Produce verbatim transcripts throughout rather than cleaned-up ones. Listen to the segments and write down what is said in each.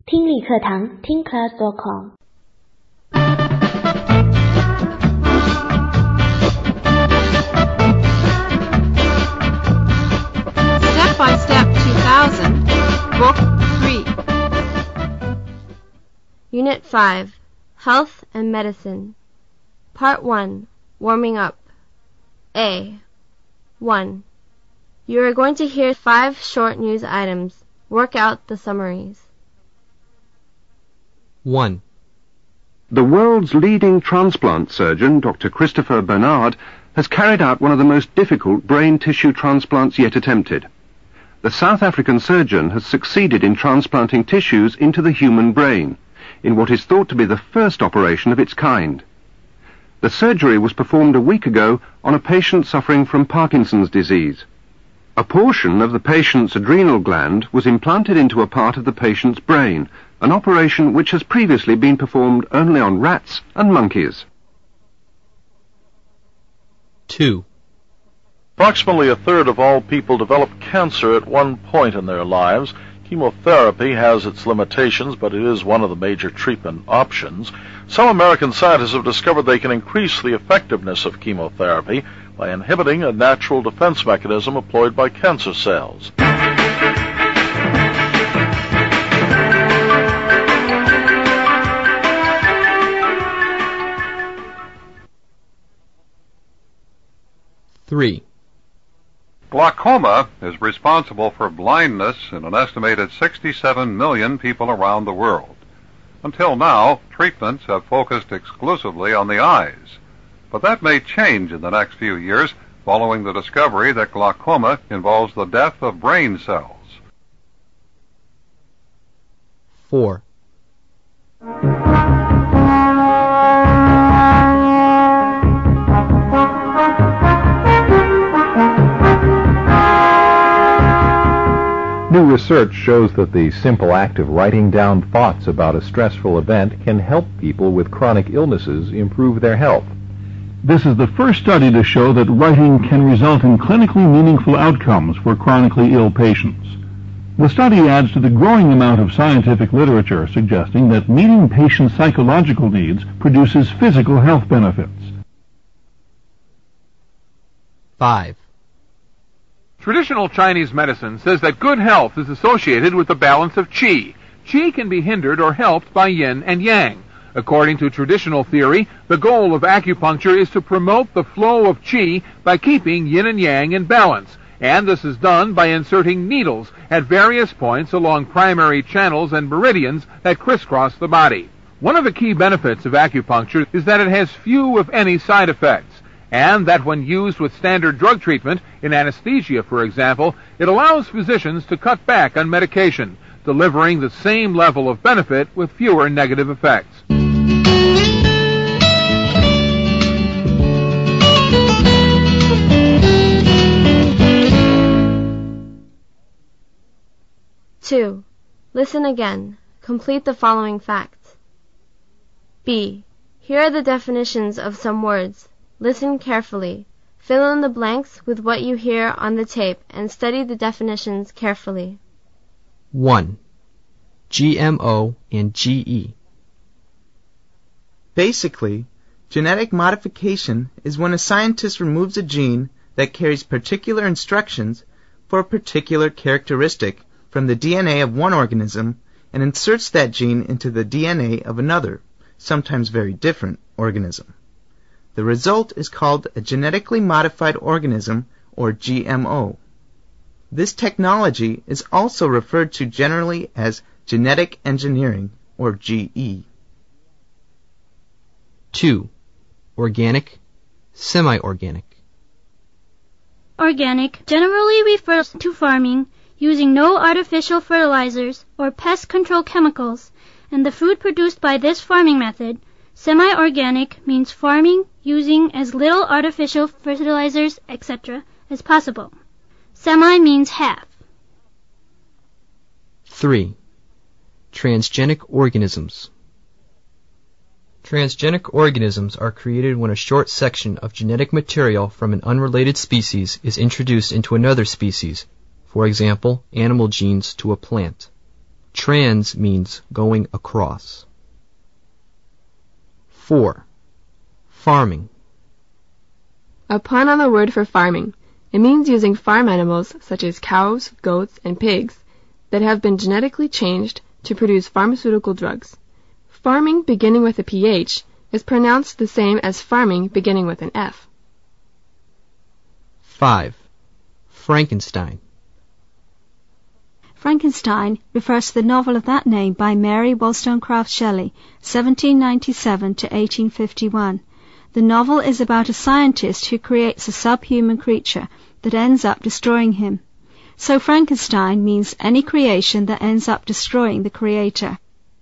听力课堂听 class dot com。 Step by Step two thousand, Book three. Unit five, Health and Medicine. Part one, Warming Up. A. one. You are going to hear five short news items. Work out the summaries. one. The world's leading transplant surgeon, Doctor Christopher Bernard, has carried out one of the most difficult brain tissue transplants yet attempted. The South African surgeon has succeeded in transplanting tissues into the human brain, in what is thought to be the first operation of its kind. The surgery was performed a week ago on a patient suffering from Parkinson's disease. A portion of the patient's adrenal gland was implanted into a part of the patient's brain, an operation which has previously been performed only on rats and monkeys. two. Approximately a third of all people develop cancer at one point in their lives. Chemotherapy has its limitations, but it is one of the major treatment options. Some American scientists have discovered they can increase the effectiveness of chemotherapy by inhibiting a natural defense mechanism employed by cancer cells. three. Glaucoma is responsible for blindness in an estimated sixty-seven million people around the world. Until now, treatments have focused exclusively on the eyes, but that may change in the next few years following the discovery that glaucoma involves the death of brain cells. four. New research shows that the simple act of writing down thoughts about a stressful event can help people with chronic illnesses improve their health. This is the first study to show that writing can result in clinically meaningful outcomes for chronically ill patients. The study adds to the growing amount of scientific literature suggesting that meeting patients' psychological needs produces physical health benefits. five. Traditional Chinese medicine says that good health is associated with the balance of qi. Qi can be hindered or helped by yin and yang. According to traditional theory, the goal of acupuncture is to promote the flow of qi by keeping yin and yang in balance, and this is done by inserting needles at various points along primary channels and meridians that crisscross the body. One of the key benefits of acupuncture is that it has few, if any, side effects, and that when used with standard drug treatment, in anesthesia for example, it allows physicians to cut back on medication, delivering the same level of benefit with fewer negative effects. two. Listen again. Complete the following facts. B. Here are the definitions of some words. Listen carefully. Fill in the blanks with what you hear on the tape and study the definitions carefully. one. G M O and G E. Basically, genetic modification is when a scientist removes a gene that carries particular instructions for a particular characteristic from the D N A of one organism and inserts that gene into the D N A of another, sometimes very different, organism. The result is called a genetically modified organism, or G M O. This technology is also referred to generally as genetic engineering, or G E. two. Organic, semi-organic. Organic generally refers to farming using no artificial fertilizers or pest control chemicals, and the food produced by this farming method. Semi-organic means farming using as little artificial fertilizers, et cetera as possible. Semi means half. three. Transgenic organisms. Transgenic organisms are created when a short section of genetic material from an unrelated species is introduced into another species, for example, animal genes to a plant. Trans means going across. four. Farming. A pun on the word for farming. It means using farm animals such as cows, goats, and pigs that have been genetically changed to produce pharmaceutical drugs. Farming beginning with a P H is pronounced the same as farming beginning with an F. five. Frankenstein. Frankenstein refers to the novel of that name by Mary Wollstonecraft Shelley, seventeen ninety-seven to eighteen fifty-one. The novel is about a scientist who creates a subhuman creature that ends up destroying him. So Frankenstein means any creation that ends up destroying the creator.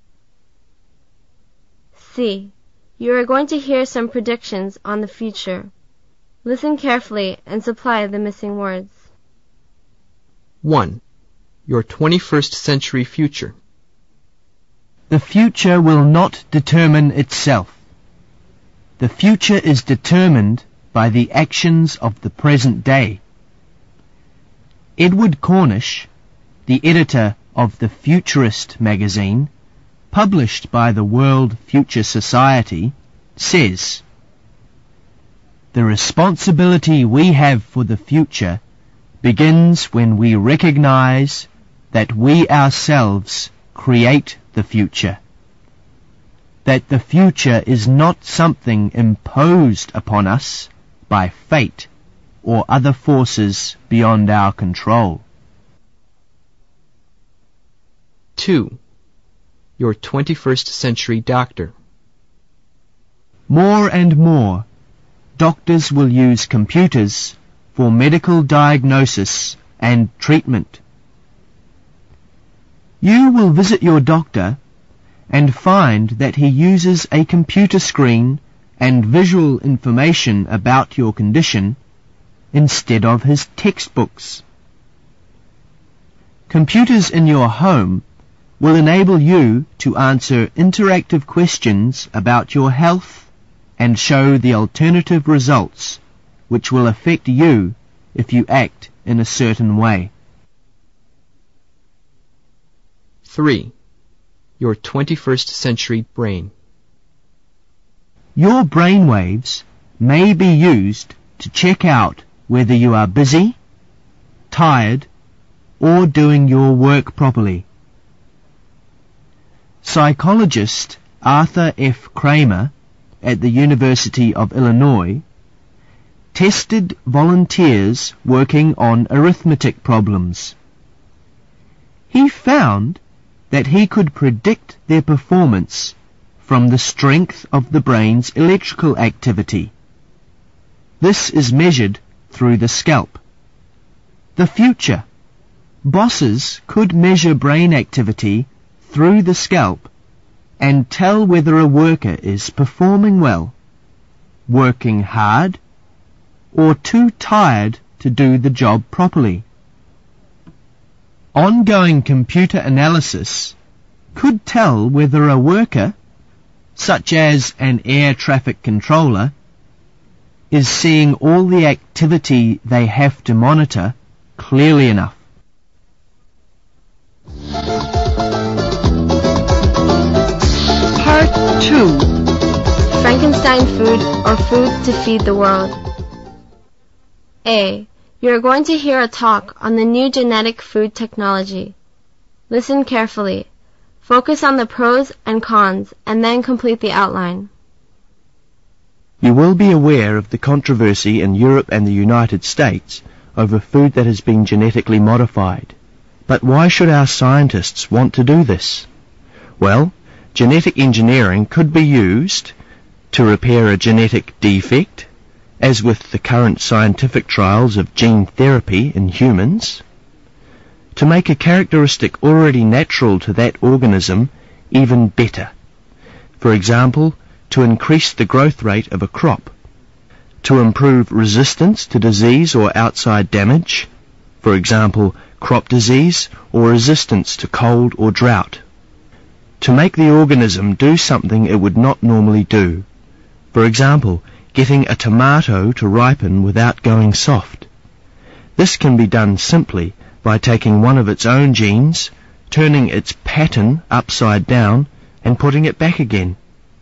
C. You are going to hear some predictions on the future. Listen carefully and supply the missing words. one. Your twenty-first century future. The future will not determine itself. The future is determined by the actions of the present day. Edward Cornish, the editor of the Futurist magazine, published by the World Future Society, says, "The responsibility we have for the future begins when we recognize that we ourselves create the future. That the future is not something imposed upon us by fate or other forces beyond our control." two. Your twenty-first century doctor. More and more, doctors will use computers for medical diagnosis and treatment. You will visit your doctor and find that he uses a computer screen and visual information about your condition instead of his textbooks. Computers in your home will enable you to answer interactive questions about your health and show the alternative results which will affect you if you act in a certain way. three. Your twenty-first century brain. Your brain waves may be used to check out whether you are busy, tired, or doing your work properly. Psychologist Arthur F. Kramer at the University of Illinois tested volunteers working on arithmetic problems. He found that he could predict their performance from the strength of the brain's electrical activity. This is measured through the scalp. The future. Bosses could measure brain activity through the scalp and tell whether a worker is performing well, working hard, or too tired to do the job properly. Ongoing computer analysis could tell whether a worker, such as an air traffic controller, is seeing all the activity they have to monitor clearly enough. Part two. Frankenstein food or food to feed the world. A. You are going to hear a talk on the new genetic food technology. Listen carefully. Focus on the pros and cons, and then complete the outline. You will be aware of the controversy in Europe and the United States over food that has been genetically modified. But why should our scientists want to do this? Well, genetic engineering could be used to repair a genetic defect, as with the current scientific trials of gene therapy in humans, to make a characteristic already natural to that organism even better. For example, to increase the growth rate of a crop, to improve resistance to disease or outside damage, for example, crop disease or resistance to cold or drought, to make the organism do something it would not normally do, for example, getting a tomato to ripen without going soft. This can be done simply by taking one of its own genes, turning its pattern upside down and putting it back again.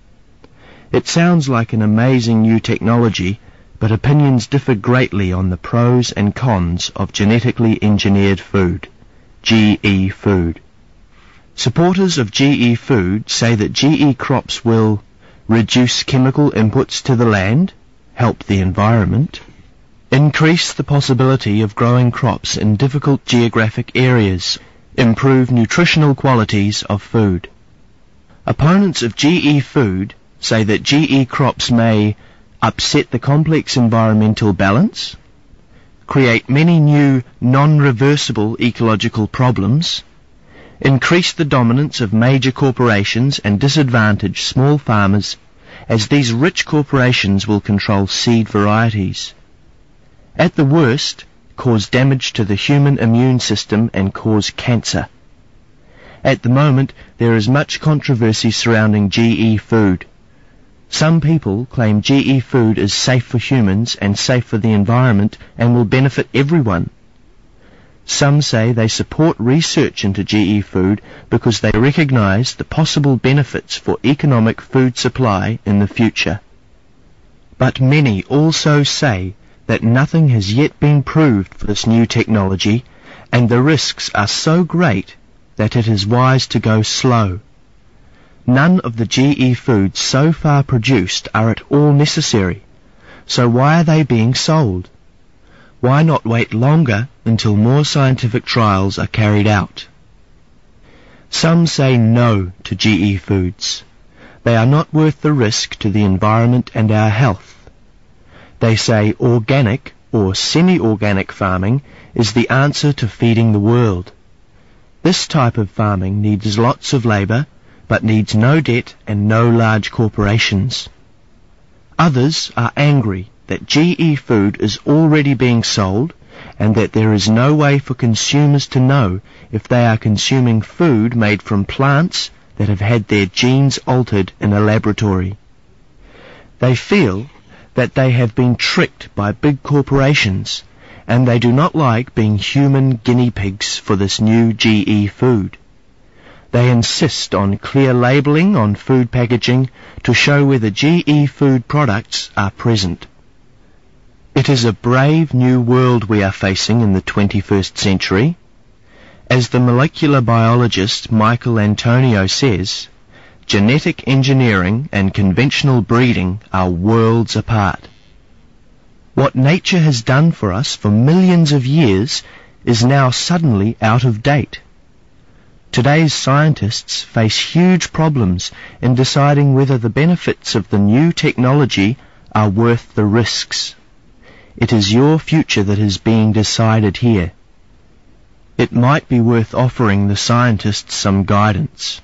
It sounds like an amazing new technology, but opinions differ greatly on the pros and cons of genetically engineered food, G E food. Supporters of G E food say that G E crops will reduce chemical inputs to the land, help the environment, increase the possibility of growing crops in difficult geographic areas, improve nutritional qualities of food. Opponents of G E food say that G E crops may upset the complex environmental balance, create many new non-reversible ecological problems, increase the dominance of major corporations and disadvantage small farmers, as these rich corporations will control seed varieties. At the worst, cause damage to the human immune system and cause cancer. At the moment, there is much controversy surrounding G E food. Some people claim G E food is safe for humans and safe for the environment and will benefit everyone. Some say they support research into G E food because they recognize the possible benefits for economic food supply in the future. But many also say that nothing has yet been proved for this new technology, and the risks are so great that it is wise to go slow. None of the G E foods so far produced are at all necessary, so why are they being sold? Why not wait longer until more scientific trials are carried out? Some say no to G E foods. They are not worth the risk to the environment and our health. They say organic or semi-organic farming is the answer to feeding the world. This type of farming needs lots of labour, but needs no debt and no large corporations. Others are angry that G E food is already being sold and that there is no way for consumers to know if they are consuming food made from plants that have had their genes altered in a laboratory. They feel that they have been tricked by big corporations, and they do not like being human guinea pigs for this new G E food. They insist on clear labelling on food packaging to show whether G E food products are present. It is a brave new world we are facing in the twenty-first century. As the molecular biologist Michael Antonio says, genetic engineering and conventional breeding are worlds apart. What nature has done for us for millions of years is now suddenly out of date. Today's scientists face huge problems in deciding whether the benefits of the new technology are worth the risks. It is your future that is being decided here. It might be worth offering the scientists some guidance.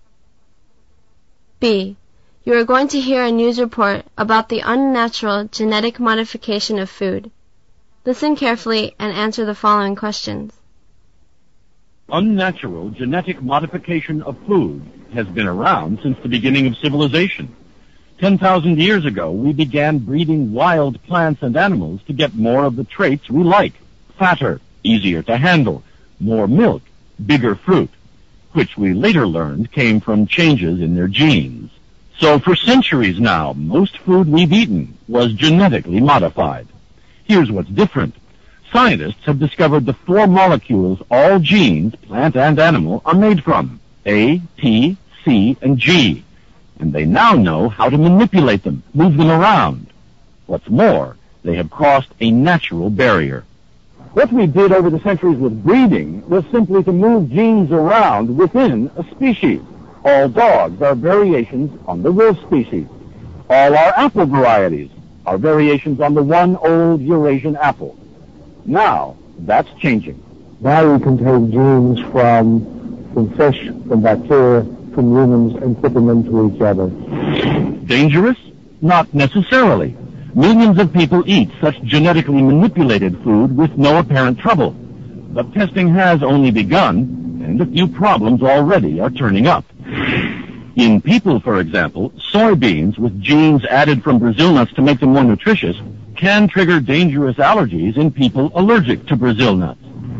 B. You are going to hear a news report about the unnatural genetic modification of food. Listen carefully and answer the following questions. Unnatural genetic modification of food has been around since the beginning of civilization. Ten thousand years ago, we began breeding wild plants and animals to get more of the traits we like. Fatter, easier to handle, more milk, bigger fruit, which we later learned came from changes in their genes. So for centuries now, most food we've eaten was genetically modified. Here's what's different. Scientists have discovered the four molecules all genes, plant and animal, are made from: A, T, C, and G. And they now know how to manipulate them, move them around. What's more, they have crossed a natural barrier. What we did over the centuries with breeding was simply to move genes around within a species. All dogs are variations on the wolf species. All our apple varieties are variations on the one old Eurasian apple. Now, that's changing. Now we can take genes from, from fish, from bacteria, from humans, and put them into each other. Dangerous? Not necessarily. Millions of people eat such genetically manipulated food with no apparent trouble. But testing has only begun, and a few problems already are turning up. In people, for example, soybeans with genes added from Brazil nuts to make them more nutritious can trigger dangerous allergies in people allergic to Brazil nuts.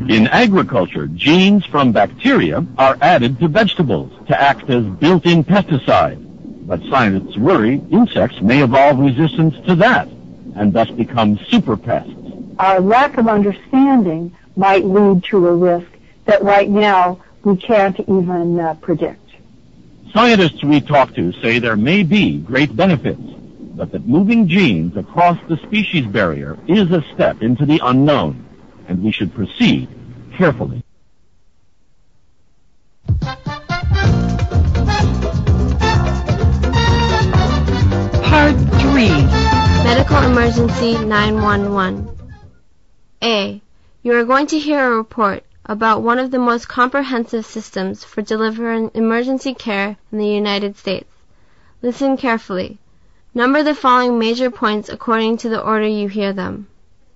In agriculture, genes from bacteria are added to vegetables to act as built-in pesticide. But scientists worry insects may evolve resistance to that and thus become super pests. Our lack of understanding might lead to a risk that right now we can't even uh, predict. Scientists we talk to say there may be great benefits, but that moving genes across the species barrier is a step into the unknown, and we should proceed carefully. Part three. Medical Emergency nine one one. A. You are going to hear a report about one of the most comprehensive systems for delivering emergency care in the United States. Listen carefully. Number the following major points according to the order you hear them.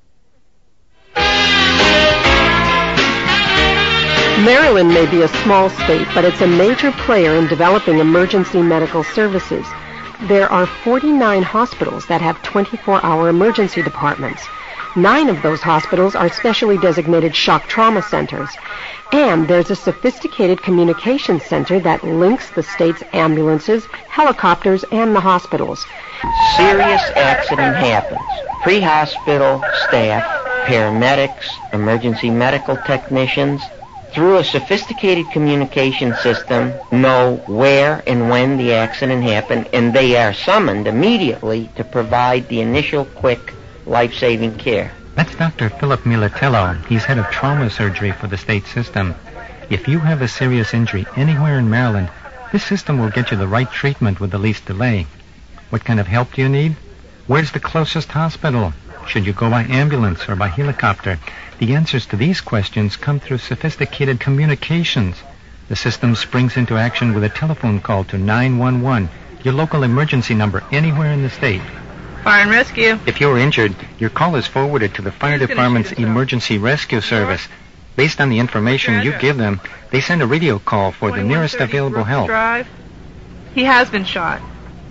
Maryland may be a small state, but it's a major player in developing emergency medical services. There are forty-nine hospitals that have twenty-four hour emergency departments. Nine of those hospitals are specially designated shock trauma centers. And there's a sophisticated communications center that links the state's ambulances, helicopters, and the hospitals. Serious accident happens. Pre-hospital staff, paramedics, emergency medical technicians, through a sophisticated communication system, know where and when the accident happened, and they are summoned immediately to provide the initial quick life-saving care. That's Doctor Philip Militello. He's head of trauma surgery for the state system. If you have a serious injury anywhere in Maryland, this system will get you the right treatment with the least delay. What kind of help do you need? Where's the closest hospital? Should you go by ambulance or by helicopter? The answers to these questions come through sophisticated communications. The system springs into action with a telephone call to nine one one, your local emergency number anywhere in the state. Fire and rescue. If you're injured, your call is forwarded to the fire department's emergency rescue service. Based on the information you give them, they send a radio call for the nearest available help. Drive. He has been shot.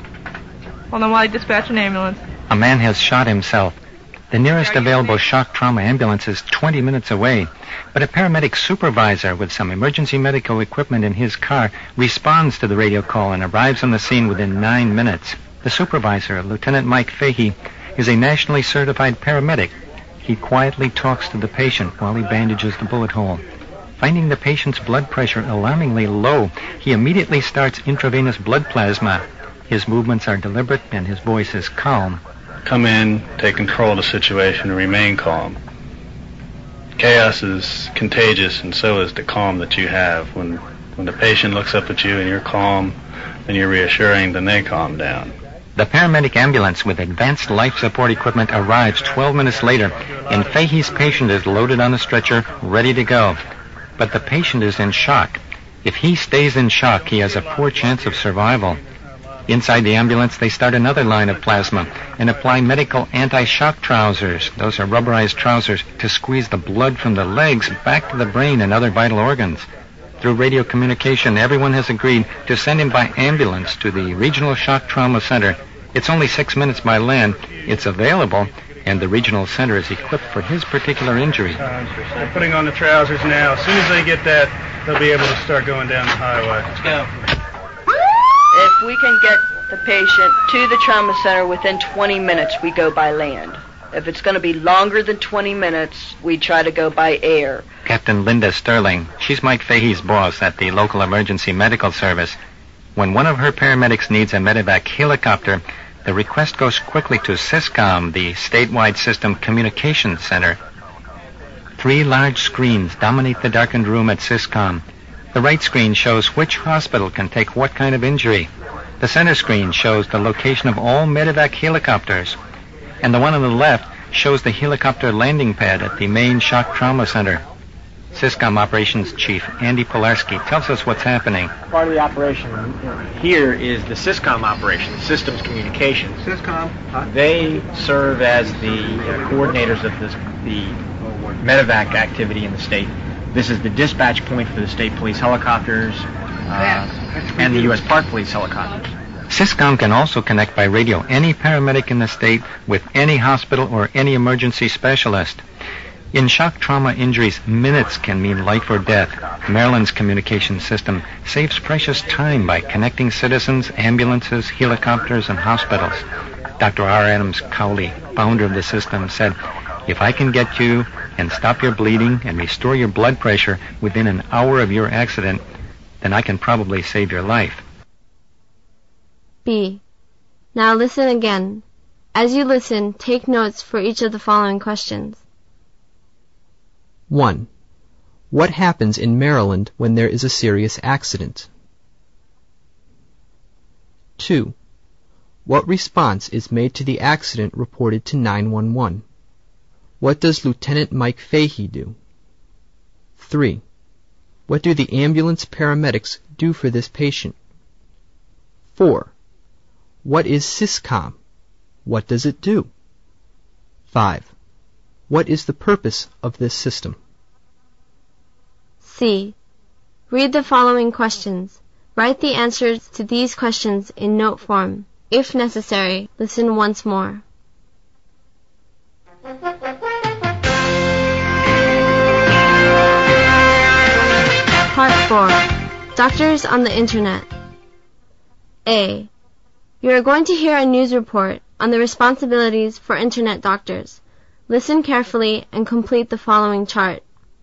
Hold on while I dispatch an ambulance. A man has shot himself. The nearest available shock trauma ambulance is twenty minutes away, but a paramedic supervisor with some emergency medical equipment in his car responds to the radio call and arrives on the scene within nine minutes. The supervisor, Lieutenant Mike Fahey, is a nationally certified paramedic. He quietly talks to the patient while he bandages the bullet hole. Finding the patient's blood pressure alarmingly low, he immediately starts intravenous blood plasma. His movements are deliberate and his voice is calm. Come in, take control of the situation, and remain calm. Chaos is contagious, and so is the calm that you have. When, when the patient looks up at you and you're calm and you're reassuring, then they calm down. The paramedic ambulance with advanced life support equipment arrives twelve minutes later, and Fahey's patient is loaded on a stretcher, ready to go. But the patient is in shock. If he stays in shock, he has a poor chance of survival. Inside the ambulance, they start another line of plasma and apply medical anti-shock trousers. Those are rubberized trousers to squeeze the blood from the legs back to the brain and other vital organs. Through radio communication, everyone has agreed to send him by ambulance to the Regional Shock Trauma Center. It's only six minutes by land. It's available, and the regional center is equipped for his particular injury. They're putting on the trousers now. As soon as they get that, they'll be able to start going down the highway. Let's go. If we can get the patient to the trauma center within twenty minutes, we go by land. If it's going to be longer than twenty minutes, we try to go by air. Captain Linda Sterling, she's Mike Fahey's boss at the local emergency medical service. When one of her paramedics needs a medevac helicopter, the request goes quickly to SYSCOM, the statewide system communications center. Three large screens dominate the darkened room at SYSCOM. The right screen shows which hospital can take what kind of injury. The center screen shows the location of all medevac helicopters. And the one on the left shows the helicopter landing pad at the main shock trauma center. SYSCOM Operations Chief Andy Polarski tells us what's happening. Part of the operation here is the SYSCOM operation, Systems Communications. SYSCOM. Huh? They serve as the uh, coordinators of this, the medevac activity in the state. This is the dispatch point for the state police helicopters uh, and the U S Park Police helicopters. SYSCOM can also connect by radio any paramedic in the state with any hospital or any emergency specialist. In shock trauma injuries, minutes can mean life or death. Maryland's communication system saves precious time by connecting citizens, ambulances, helicopters, and hospitals. Doctor R. Adams Cowley, founder of the system, said, "If I can get you and stop your bleeding and restore your blood pressure within an hour of your accident, then I can probably save your life." B. Now listen again. As you listen, take notes for each of the following questions. one. What happens in Maryland when there is a serious accident? two. What response is made to the accident reported to nine one one? What does Lieutenant Mike Fahey do? three. What do the ambulance paramedics do for this patient? four. What is SysCom? What does it do? five. What is the purpose of this system? C. Read the following questions. Write the answers to these questions in note form. If necessary, listen once more. Part four. Doctors on the Internet. A. You are going to hear a news report on the responsibilities for Internet doctors. Listen carefully and complete the following chart.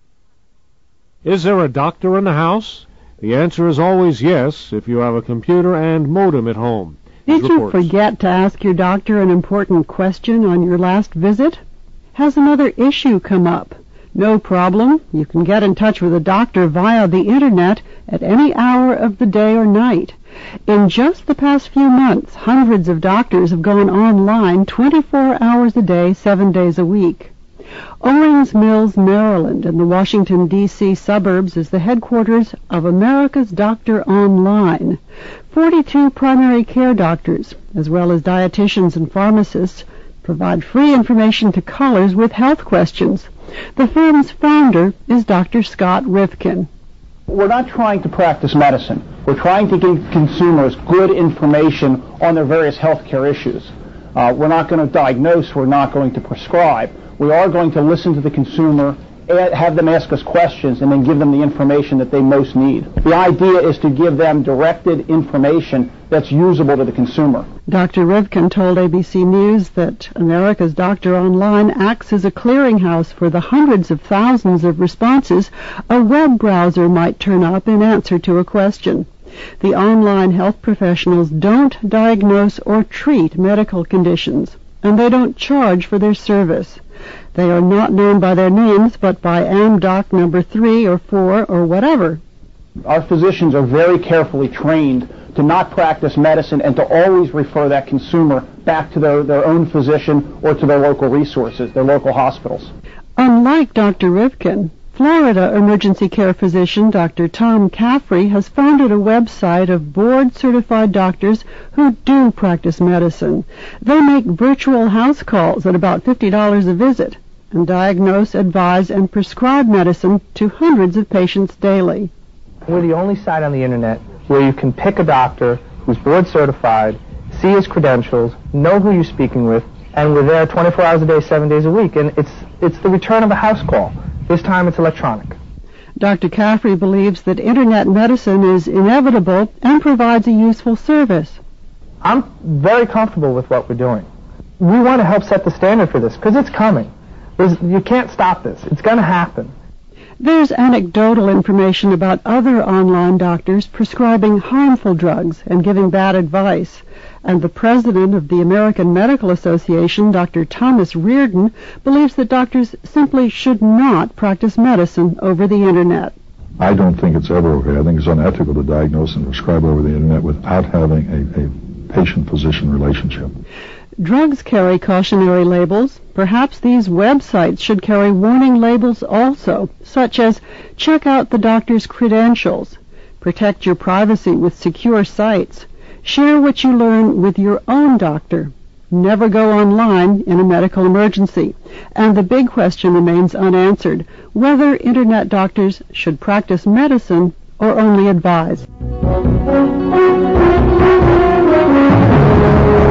Is there a doctor in the house? The answer is always yes if you have a computer and modem at home. Did you forget to ask your doctor an important question on your last visit? Has another issue come up? No problem. You can get in touch with a doctor via the Internet at any hour of the day or night. In just the past few months, hundreds of doctors have gone online twenty-four hours a day, seven days a week. Owings Mills, Maryland, in the Washington, D C suburbs, is the headquarters of America's Doctor Online. forty-two primary care doctors, as well as dietitians and pharmacists, provide free information to callers with health questions. The firm's founder is Doctor Scott Rivkin. We're not trying to practice medicine. We're trying to give consumers good information on their various healthcare issues. Uh, we're not going to diagnose. We're not going to prescribe. We are going to listen to the consumer, have them ask us questions, and then give them the information that they most need. The idea is to give them directed information that's usable to the consumer. Doctor Rivkin told A B C News that America's Doctor Online acts as a clearinghouse for the hundreds of thousands of responses a web browser might turn up in answer to a question. The online health professionals don't diagnose or treat medical conditions, and they don't charge for their service. They are not known by their names, but by AmDoc number three or four or whatever. Our physicians are very carefully trained to not practice medicine and to always refer that consumer back to their, their own physician or to their local resources, their local hospitals. Unlike Doctor Rivkin, Florida emergency care physician Doctor Tom Caffrey has founded a website of board-certified doctors who do practice medicine. They make virtual house calls at about fifty dollars a visit and diagnose, advise, and prescribe medicine to hundreds of patients daily. We're the only site on the Internet where you can pick a doctor who's board-certified, see his credentials, know who you're speaking with, and we're there twenty-four hours a day, seven days a week. And it's it's the return of a house call. This time it's electronic. Doctor Caffrey believes that Internet medicine is inevitable and provides a useful service. I'm very comfortable with what we're doing. We want to help set the standard for this because it's coming. There's, you can't stop this. It's going to happen. There's anecdotal information about other online doctors prescribing harmful drugs and giving bad advice. And the president of the American Medical Association, Doctor Thomas Reardon, believes that doctors simply should not practice medicine over the Internet. I don't think it's ever okay. I think it's unethical to diagnose and prescribe over the Internet without having a, a patient-physician relationship. Drugs carry cautionary labels. Perhaps these websites should carry warning labels also, such as, check out the doctor's credentials, protect your privacy with secure sites, share what you learn with your own doctor, never go online in a medical emergency. And the big question remains unanswered, whether Internet doctors should practice medicine or only advise.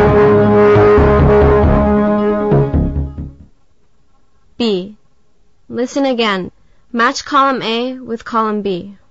B. Listen again. Match column A with column B.